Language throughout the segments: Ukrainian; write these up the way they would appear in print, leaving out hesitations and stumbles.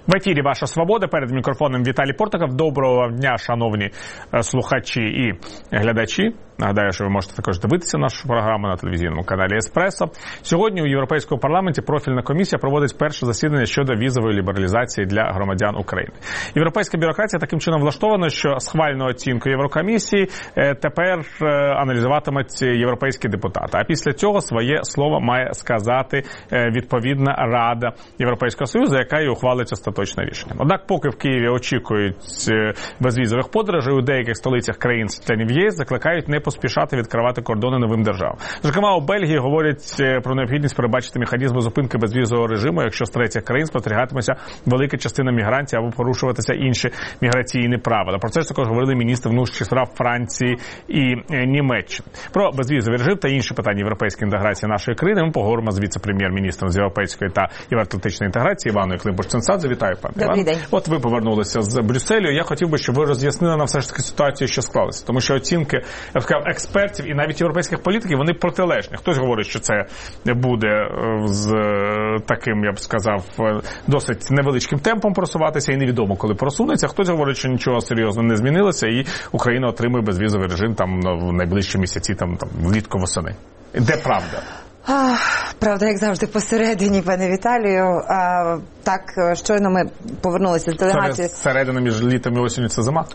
В ефірі «Ваша свобода», перед мікрофоном Віталій Портников. Доброго вам дня, шановні слухачі і глядачі. Нагадаю, що ви можете також дивитися нашу програму на телевізійному каналі «Еспресо». Сьогодні у Європейському парламенті профільна комісія проводить перше засідання щодо візової лібералізації для громадян України. Європейська бюрократія таким чином влаштована, що схвальну оцінку Єврокомісії тепер аналізуватимуть європейські депутати. А після цього своє слово має сказати відповідна Рада Європейського Союзу, яка і ухвалить остаточне рішення. Однак, поки в Києві очікують безвізових подорожей, у деяких столицях країн-членів ЄС закликають не поспішати відкривати кордони новим державам. Зокрема, у Бельгії говорять про необхідність передбачити механізми зупинки безвізового режиму, якщо з третіх країн спостерігатиметься велика частина мігрантів або порушуватися інші міграційні правила. Про це ж також говорили міністри внутрішніх справ Франції і Німеччини. Про безвізовий режим та інші питання європейської інтеграції нашої країни ми поговоримо з віце-прем'єр-міністром з європейської та євроатлантичної інтеграції Іваною Климпуш-Цинцадзе. Вітаю, пане Іван. Добрий день. От ви повернулися з Брюсселю. Я хотів би, щоб ви роз'яснили нам все ж таки ситуацію, що склалася. Тому що оцінки, я б сказав, експертів і навіть європейських політиків, вони протилежні. Хтось говорить, що це буде з таким, я б сказав, досить невеличким темпом просуватися і невідомо, коли просунеться. Хтось говорить, що нічого серйозно не змінилося і Україна отримує безвізовий режим там в найближчі місяці, там влітку-восени. Де правда? Правда, як завжди, посередині, пане Віталію. Так, щойно ми повернулися з делегації. Середина між літом і осінню – це зима?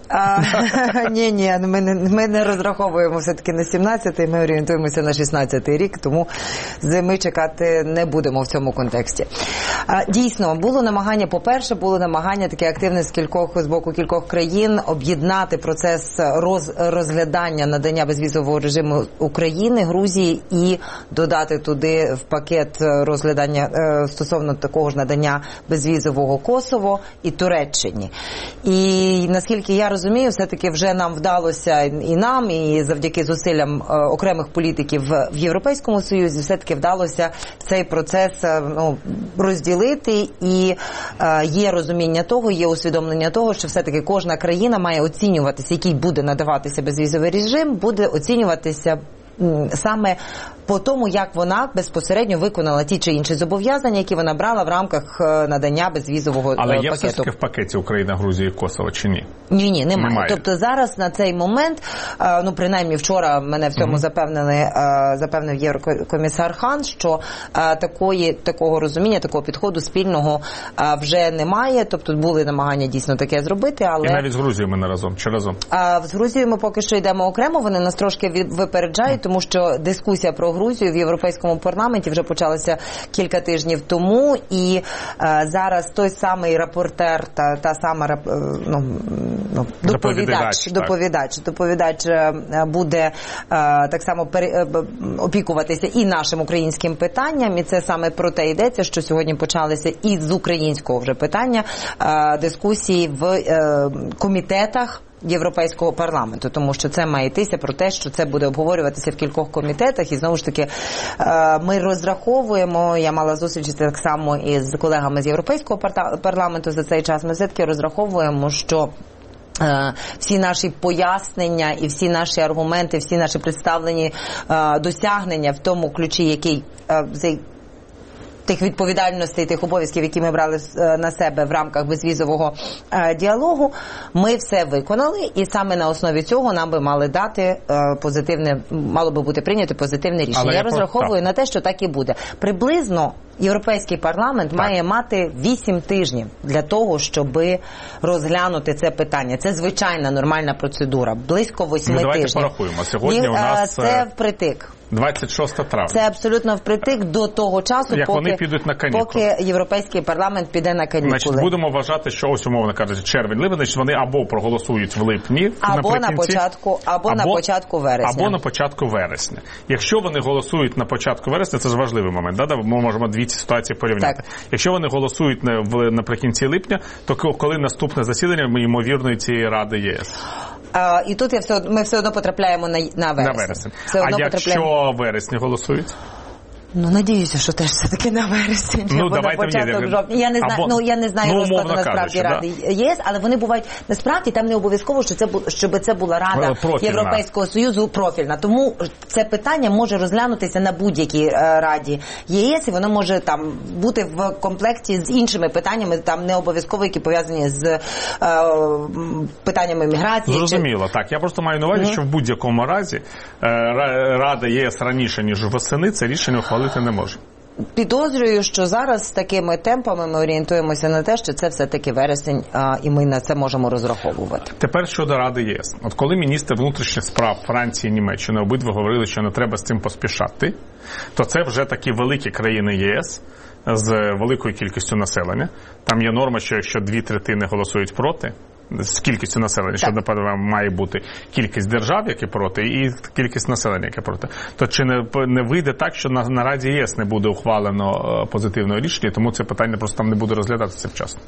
Ні, ми не розраховуємо все-таки на 17-й, ми орієнтуємося на 16-й рік, тому зими чекати не будемо в цьому контексті. Дійсно, було намагання, по-перше, таке активне з боку кількох країн об'єднати процес розглядання надання безвізового режиму України, Грузії і додати туди в пакет розглядання стосовно такого ж надання безвізового Косово і Туреччині. І наскільки я розумію, все-таки вже нам вдалося і нам, і завдяки зусиллям окремих політиків в Європейському Союзі, все-таки вдалося цей процес розділити, і є розуміння того, є усвідомлення того, що все-таки кожна країна має оцінюватися, який буде надаватися безвізовий режим, буде оцінюватися саме по тому, як вона безпосередньо виконала ті чи інші зобов'язання, які вона брала в рамках надання безвізового пакету. Але є все ж таки в пакеті Україна, Грузія і Косово, чи ні? Ні, немає. Тобто зараз на цей момент, принаймні вчора мене в цьому запевнив Єврокомісар Хан, що такого розуміння, такого підходу спільного вже немає. Тобто були намагання дійсно таке зробити, але... І навіть з Грузією ми не разом, чи разом? З Грузією ми поки що йдемо окремо, вони нас трошки випереджають, тому що дискусія про Грузію в Європейському парламенті вже почалася кілька тижнів тому, і зараз той самий рапортер, та сама доповідач буде так само опікуватися і нашим українським питанням, і це саме про те йдеться, що сьогодні почалися і з українського вже питання дискусії в комітетах Європейського парламенту, тому що це має йтися про те, що це буде обговорюватися в кількох комітетах, і знову ж таки ми розраховуємо, я мала зустрічі так само із колегами з Європейського парламенту за цей час, ми все-таки розраховуємо, що всі наші пояснення і всі наші аргументи, всі наші представлені досягнення в тому ключі, який тих відповідальностей, тих обов'язків, які ми брали на себе в рамках безвізового діалогу, ми все виконали, і саме на основі цього нам би мало би бути прийнято позитивне рішення. Я розраховую на те, що так і буде. Приблизно Європейський парламент має мати 8 тижнів для того, щоб розглянути це питання. Це звичайна нормальна процедура. Близько 8 тижнів. Давайте порахуємо. Сьогодні у нас... Це впритик. 26 травня. Це абсолютно впритик до того часу, поки Європейський парламент піде на канікули. Значить, будемо вважати, що ось, умовно кажучи, червень-липень, значить вони або проголосують в липні, або на початку вересня. Або на початку вересня. Якщо вони голосують на початку вересня, це ж важливий момент, да? Ми можемо дві ці ситуації порівняти. Так. Якщо вони голосують наприкінці липня, то коли наступне засідання, ймовірно, цієї Ради ЄС? І тут ми все одно потрапляємо на вересень. А якщо вересні голосують? Надіюся, що теж все-таки на вересень, або на початок жовтня. Я не знаю розкладу насправді Ради ЄС, але вони бувають, насправді там не обов'язково, щоб це була Рада Європейського Союзу профільна. Тому це питання може розглянутися на будь-якій Раді ЄС, і воно може там бути в комплекті з іншими питаннями, там не обов'язково, які пов'язані з питаннями міграції. Зрозуміло, так. Я просто маю на увазі, що в будь-якому разі Рада ЄС раніше, ніж восени, це рішення ухвалити не може. Підозрюю, що зараз з такими темпами ми орієнтуємося на те, що це все-таки вересень, і ми на це можемо розраховувати. Тепер щодо Ради ЄС. От коли міністри внутрішніх справ Франції і Німеччини обидва говорили, що не треба з цим поспішати, то це вже такі великі країни ЄС з великою кількістю населення. Там є норма, що якщо 2/3 голосують проти, з кількістю населення, що, напевно, має бути кількість держав, які проти, і кількість населення, яке проти. То чи не вийде так, що на Раді ЄС не буде ухвалено позитивного рішення, тому це питання просто там не буде розглядатися вчасно?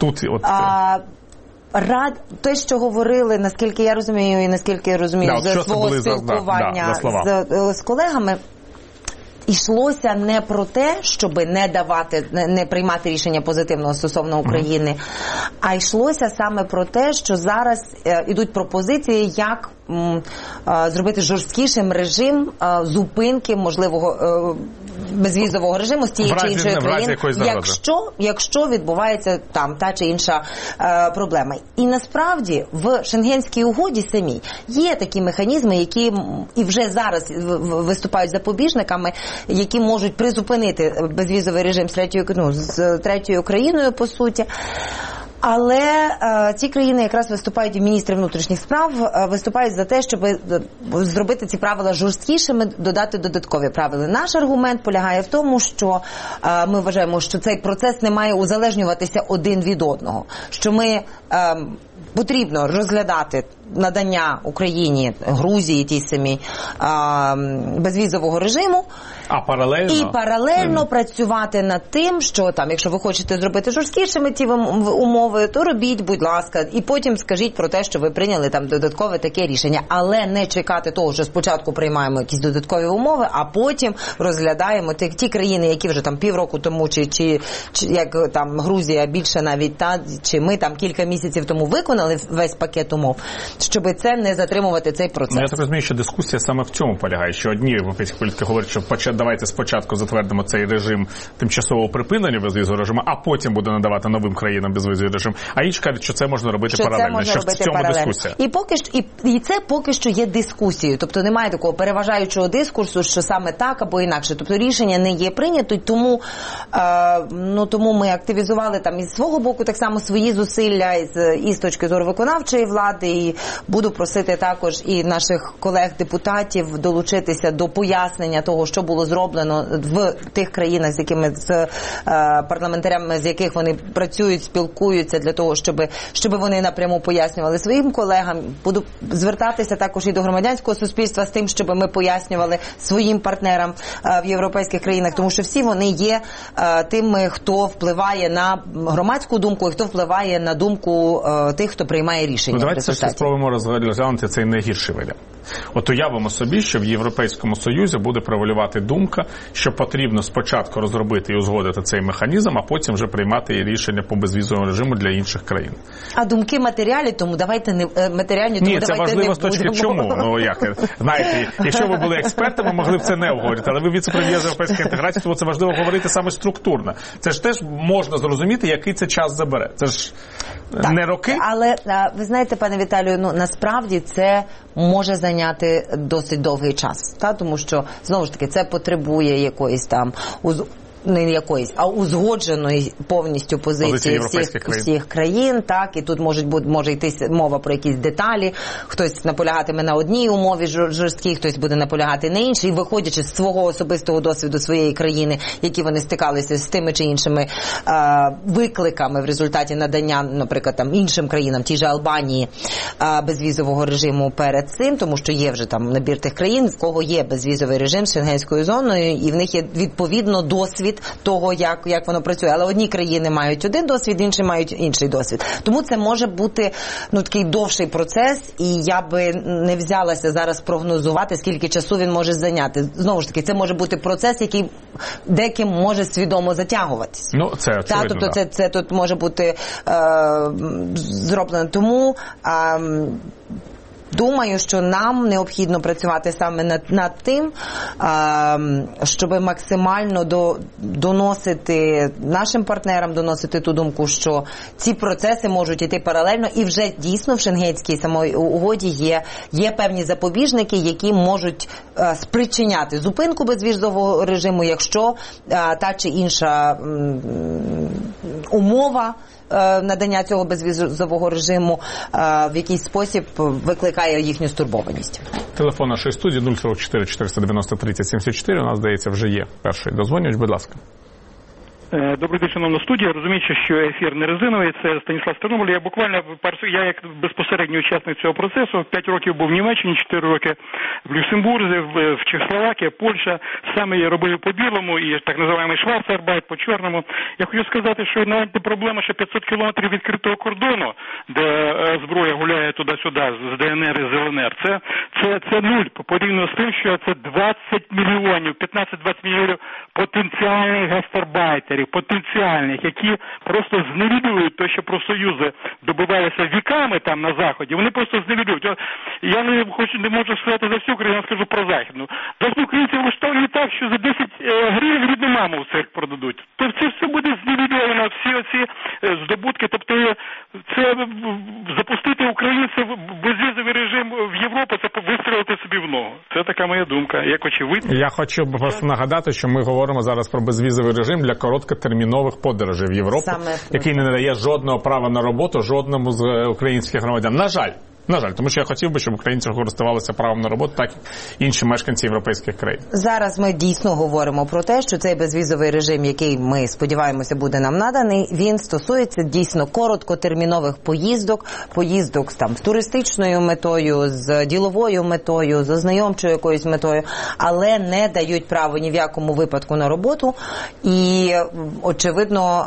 Те, що говорили, наскільки я розумію, і наскільки я розумію, з свого спілкування з колегами, йшлося не про те, щоб не приймати рішення позитивного стосовно України, а йшлося саме про те, що зараз ідуть пропозиції, як зробити жорсткішим режим зупинки можливого безвізового режиму з тієї чи іншої країни, якщо відбувається там та чи інша проблема. І насправді в Шенгенській угоді самій є такі механізми, які і вже зараз виступають запобіжниками, які можуть призупинити безвізовий режим з третьою країною, по суті. Але ці країни якраз виступають, і міністри внутрішніх справ виступають за те, щоб зробити ці правила жорсткішими, додати додаткові правила. Наш аргумент полягає в тому, що ми вважаємо, що цей процес не має узалежнюватися один від одного, що ми потрібно розглядати надання Україні, Грузії тій самій безвізового режиму, і паралельно працювати над тим, що там, якщо ви хочете зробити жорсткішими ті умови, то робіть, будь ласка, і потім скажіть про те, що ви прийняли там додаткове таке рішення, але не чекати того, що спочатку приймаємо якісь додаткові умови, а потім розглядаємо ті країни, які вже там півроку тому, чи як там Грузія більше навіть, чи ми там кілька місяців тому виконали весь пакет умов, щоб це не затримувати цей процес. Я так розумію, що дискусія саме в цьому полягає, що одні європейські політики говорять, що давайте спочатку затвердимо цей режим тимчасового припинення безвізового режиму, а потім буде надавати новим країнам безвізовий режим. А інші кажуть, що це можна робити паралельно. Що в цьому дискусія? І це поки що є дискусією. Тобто немає такого переважаючого дискурсу, що саме так або інакше. Тобто рішення не є прийнято, тому ми активізували там із свого боку так само свої зусилля і з точки зору виконавчої влади, і буду просити також і наших колег-депутатів долучитися до пояснення того, що було зроблено в тих країнах, з якими з парламентарями, з яких вони працюють, спілкуються, для того, щоб вони напряму пояснювали своїм колегам. Буду звертатися також і до громадянського суспільства з тим, щоб ми пояснювали своїм партнерам в європейських країнах, тому що всі вони є тими, хто впливає на громадську думку і хто впливає на думку тих, хто приймає рішення. Давайте спробуємо розглянути цей найгірший варіант. От уявимо собі, що в Європейському Союзі буде превалювати думка, що потрібно спочатку розробити і узгодити цей механізм, а потім вже приймати рішення по безвізовому режиму для інших країн. А думки матеріальні, тому давайте не матеріальні, тому давайте не будемо. Ні, це важливо з точки чому. Знаєте, якщо ви були експертами, могли б це не обговорити, але ви віце-прем'єр з європейської інтеграції, тому це важливо говорити саме структурно. Це ж теж можна зрозуміти, який це час забере. Це ж не роки. Але ви знаєте, пане Віталію, насправді це може зайняти досить довгий час, тому що, знову ж таки, це потребує якоїсь там не якоїсь, а узгодженої повністю позиції всіх країн, так, і тут може йти мова про якісь деталі, хтось наполягатиме на одній умові жорсткій, хтось буде наполягати на іншій, і виходячи з свого особистого досвіду своєї країни, які вони стикалися з тими чи іншими викликами в результаті надання, наприклад, там іншим країнам, тій же Албанії, безвізового режиму перед цим, тому що є вже там набір тих країн, в кого є безвізовий режим з Шенгенською зоною, і в них є відповідно досвід досвід того, як воно працює. Але одні країни мають один досвід, інші мають інший досвід. Тому це може бути такий довший процес, і я би не взялася зараз прогнозувати, скільки часу він може зайняти. Знову ж таки, це може бути процес, який деким може свідомо затягуватись. Тобто це тут може бути зроблено. Тому думаю, що нам необхідно працювати саме над тим, щоб максимально доносити нашим партнерам, доносити ту думку, що ці процеси можуть йти паралельно, і вже дійсно в Шенгенській самої угоді є певні запобіжники, які можуть спричиняти зупинку безвізового режиму, якщо та чи інша умова надання цього безвізового режиму в якийсь спосіб викликає їхню стурбованість. Телефон нашої студії 044 490 30 74. У нас, здається, вже є перший дозвонювач. Будь ласка. Добрий день, шановна студія. Розуміючи, що ефір не резиновий, це Станіслав Стернобиль. Я як безпосередній учасник цього процесу, 5 років був в Німеччині, 4 роки в Люксембурзі, в Чехословакії, Польща. Саме я робив по білому і так називаємо шварцарбайт по чорному. Я хочу сказати, що навіть проблема, що 500 кілометрів відкритого кордону, де зброя гуляє туди-сюди з ДНР і з ЛНР, це нуль порівняно з тим, що це 20 мільйонів, 15-20 мільйонів потенціальних гастарбайтерів, потенціальних, які просто зневілюють те, що профсоюзи добивалися віками там на Заході, вони просто зневілюють. Я не можу сказати за всю Україну, я скажу про Західну. Навіть українці влаштовані так, що за 10 гривень рідну маму в цирк продадуть. То це все буде зневільовано, всі оці здобутки. Тобто це запустити українців безвізовий режим в Європу, це вистрілити собі в ногу. Це така моя думка, як очевидно. Я хочу просто нагадати, що ми говоримо зараз про безвізовий режим для короткотермінових подорожей в Європу, який не надає жодного права на роботу жодному з українських громадян. На жаль, тому що я хотів би, щоб українці користувалися правом на роботу, так і інші мешканці європейських країн. Зараз ми дійсно говоримо про те, що цей безвізовий режим, який ми сподіваємося буде нам наданий, він стосується дійсно короткотермінових поїздок там з туристичною метою, з діловою метою, з ознайомчою якоюсь метою, але не дають право ні в якому випадку на роботу. І очевидно,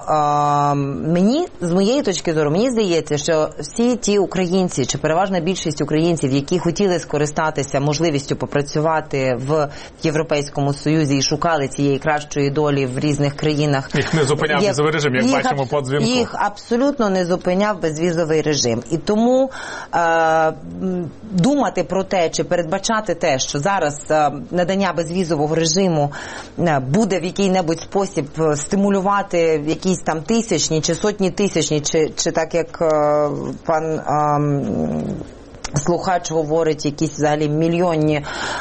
з моєї точки зору, мені здається, що всі ті українці, чи переважно більшість українців, які хотіли скористатися можливістю попрацювати в Європейському Союзі і шукали цієї кращої долі в різних країнах. Їх не зупиняв безвізовий режим, як бачимо по дзвінку. Їх абсолютно не зупиняв безвізовий режим. І тому думати про те, чи передбачати те, що зараз надання безвізового режиму буде в який-небудь спосіб стимулювати якісь там тисячні чи сотні тисячні, чи так як пан слухач говорить, якісь взагалі мільйонні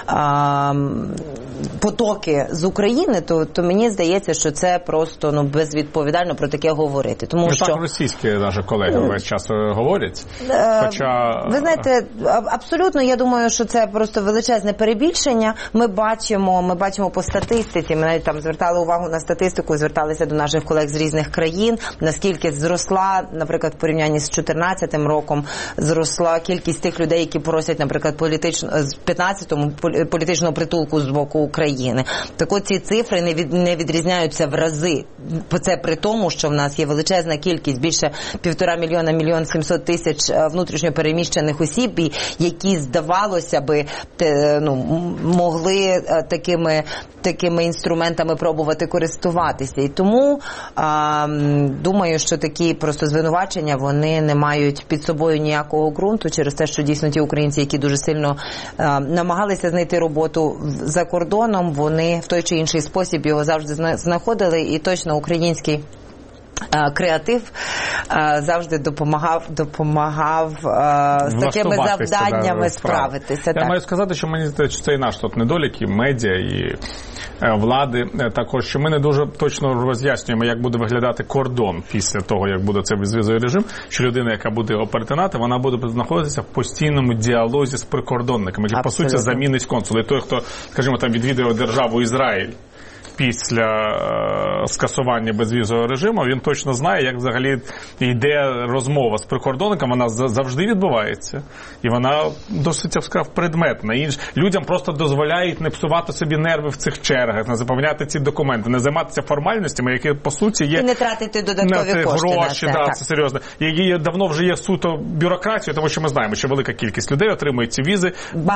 потоки з України, то мені здається, що це просто безвідповідально про таке говорити. Тому що так російські наші колеги весь час говорять. Ви знаєте, абсолютно, я думаю, що це просто величезне перебільшення. Ми бачимо по статистиці, ми навіть там звертали увагу на статистику, зверталися до наших колег з різних країн, наскільки зросла, наприклад, в порівнянні з 2014 роком, зросла кількість тих людей, які просять, наприклад, з 15-му політичного притулку з боку України. Так от ці цифри не відрізняються в рази. Це при тому, що в нас є величезна кількість, більше 1,5 мільйона, 1 700 000 внутрішньо переміщених осіб, які, здавалося би, могли такими інструментами пробувати користуватися. І тому думаю, що такі просто звинувачення, вони не мають під собою ніякого ґрунту через те, що дійсно ті українці, які дуже сильно намагалися знайти роботу за кордоном, вони в той чи інший спосіб його завжди знаходили, і точно український креатив завжди допомагав з такими завданнями справитися. Я маю сказати, що мені здається, це і наш тут недолік, і медіа, і влади також, що ми не дуже точно роз'яснюємо, як буде виглядати кордон після того, як буде цей безвізовий режим, що людина, яка буде його перетинати, вона буде знаходитися в постійному діалозі з прикордонниками, які, по суті, замінить консули. І той, хто, скажімо, там відвідує державу Ізраїль, після скасування безвізового режиму, він точно знає, як взагалі йде розмова з прикордонником, вона завжди відбувається. І вона досить, я б сказав, предметна. Людям просто дозволяють не псувати собі нерви в цих чергах, не заповняти ці документи, не займатися формальностями, які, по суті, є... І не тратити додаткові кошти гроші, на це. Це серйозно. Які давно вже є суто бюрократією, тому що ми знаємо, що велика кількість людей отримують ці візи.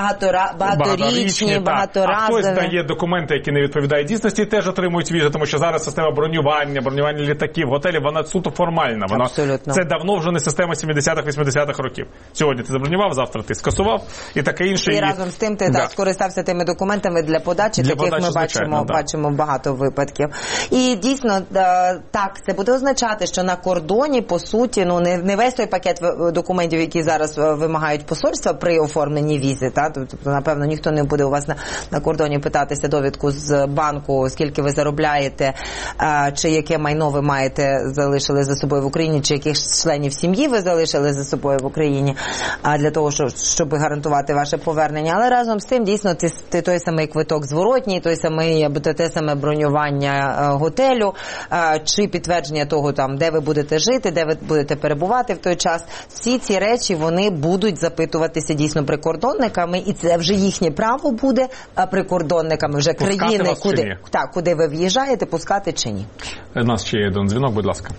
Багаторічні, багаторазові. А хтось дає документи, які не відповідають дійсності, і теж отримують візи, тому що зараз система бронювання літаків, готелів, вона суто формальна. Це давно вже не система 70-х-80-х років. Сьогодні ти забронював, завтра ти скасував і таке інше. І разом з тим ти скористався тими документами для подачі, таких ми бачимо багато випадків. І дійсно, так, це буде означати, що на кордоні, по суті, не весь той пакет документів, які зараз вимагають посольства при оформленні візи, тобто, напевно, ніхто не буде у вас на кордоні питатися довідку з банку, скільки ви заробляєте, чи яке майно ви залишили за собою в Україні, чи яких членів сім'ї ви залишили за собою в Україні, для того, щоб гарантувати ваше повернення. Але разом з тим, дійсно, той самий квиток зворотній, те саме бронювання готелю, чи підтвердження того, де ви будете жити, де ви будете перебувати в той час. Всі ці речі, вони будуть запитуватися дійсно прикордонниками, і це вже їхнє право буде прикордонниками вже країни, куди ви в'їжджаєте, пускати чи ні. У нас ще є один дзвінок, будь ласка.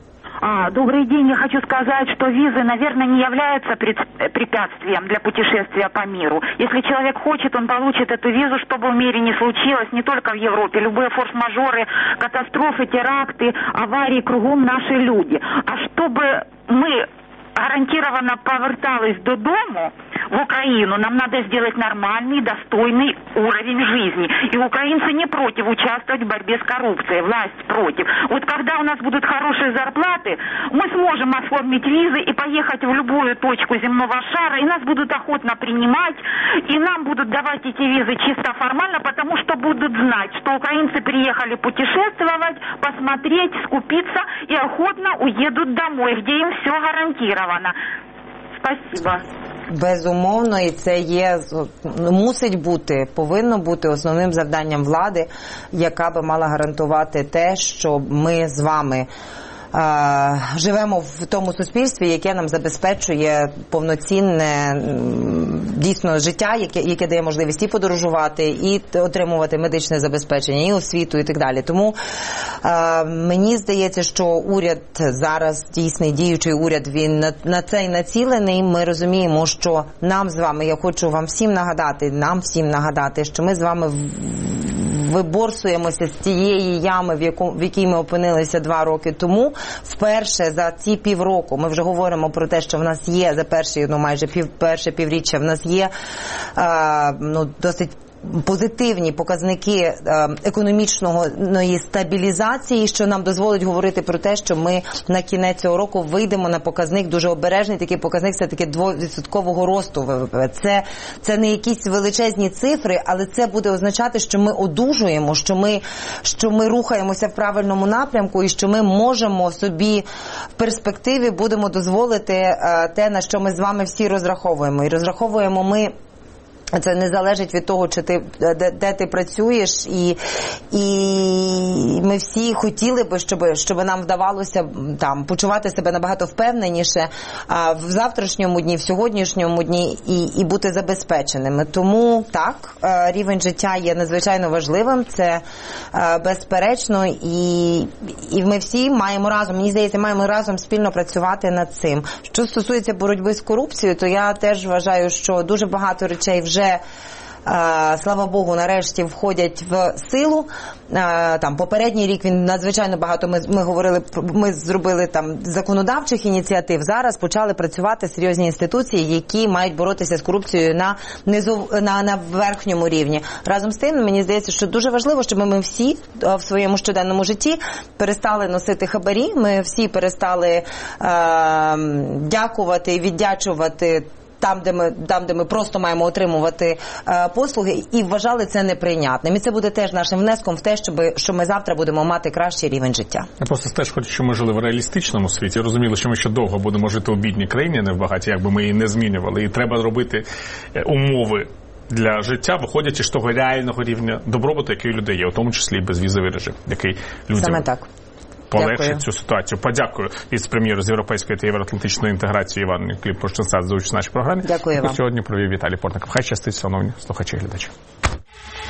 Добрый день. Я хочу сказать, что визы, наверное, не являются препятствием для путешествия по миру. Если человек хочет, он получит эту визу, что бы в мире ни случилось, не только в Европе. Любые форс-мажоры, катастрофы, теракты, аварии, кругом наши люди. А чтобы мы гарантированно повертались додому в Украину, нам надо сделать нормальный, достойный уровень жизни. И украинцы не против участвовать в борьбе с коррупцией, власть против. Вот когда у нас будут хорошие зарплаты, мы сможем оформить визы и поехать в любую точку земного шара, и нас будут охотно принимать, и нам будут давать эти визы чисто формально, потому что будут знать, что украинцы приехали путешествовать, посмотреть, скупиться и охотно уедут домой, где им все гарантировано. Спасибо. Безумовно, і це повинно бути основним завданням влади, яка би мала гарантувати те, що ми з вами живемо в тому суспільстві, яке нам забезпечує повноцінне дійсно життя, яке дає можливість і подорожувати, і отримувати медичне забезпечення, і освіту, і так далі. Тому мені здається, що уряд зараз, дійсний діючий уряд, він на це й націлений. Ми розуміємо, що нам з вами, я хочу вам всім нагадати, що ми з вами виборсуємося з тієї ями, в якій ми опинилися 2 роки тому. Вперше за ці півроку ми вже говоримо про те, що в нас є за перше півріччя в нас є досить позитивні показники економічної стабілізації, що нам дозволить говорити про те, що ми на кінець цього року вийдемо на показник дуже обережний, такий показник все-таки 2% росту ВВП. Це не якісь величезні цифри, але це буде означати, що ми одужуємо, що ми рухаємося в правильному напрямку і що ми можемо собі в перспективі будемо дозволити те, на що ми з вами всі розраховуємо. І розраховуємо ми. Це не залежить від того, де ти працюєш, і ми всі хотіли би, щоб нам вдавалося почувати себе набагато впевненіше в завтрашньому дні, в сьогоднішньому дні і бути забезпеченими. Тому так, рівень життя є надзвичайно важливим, це безперечно, і ми всі маємо разом спільно працювати над цим. Що стосується боротьби з корупцією, то я теж вважаю, що дуже багато речей вже слава Богу, нарешті входять в силу. Попередній рік він надзвичайно багато, ми зробили законодавчих ініціатив. Зараз почали працювати серйозні інституції, які мають боротися з корупцією на верхньому рівні. Разом з тим, мені здається, що дуже важливо, щоб ми всі в своєму щоденному житті перестали носити хабарі, ми всі перестали дякувати і віддячувати там, де ми просто маємо отримувати послуги, і вважали це неприйнятним. І це буде теж нашим внеском в те, що ми завтра будемо мати кращий рівень життя. Я просто теж хочу, щоб ми жили в реалістичному світі. Розуміли, що ми ще довго будемо жити у бідній країні, не в багатій, якби ми її не змінювали. І треба робити умови для життя, виходячи з того реального рівня добробуту, який у людей є, у тому числі і безвізовий режим, який людям саме так полегшить цю ситуацію. Подякую віце-прем'єру з європейської та євроатлантичної інтеграції Івану Климпуш-Цинцадзе за участь в нашій програмі. Дякую вам. Сьогодні провів Віталій Портников. Хай щастить, шановні слухачі і глядачі.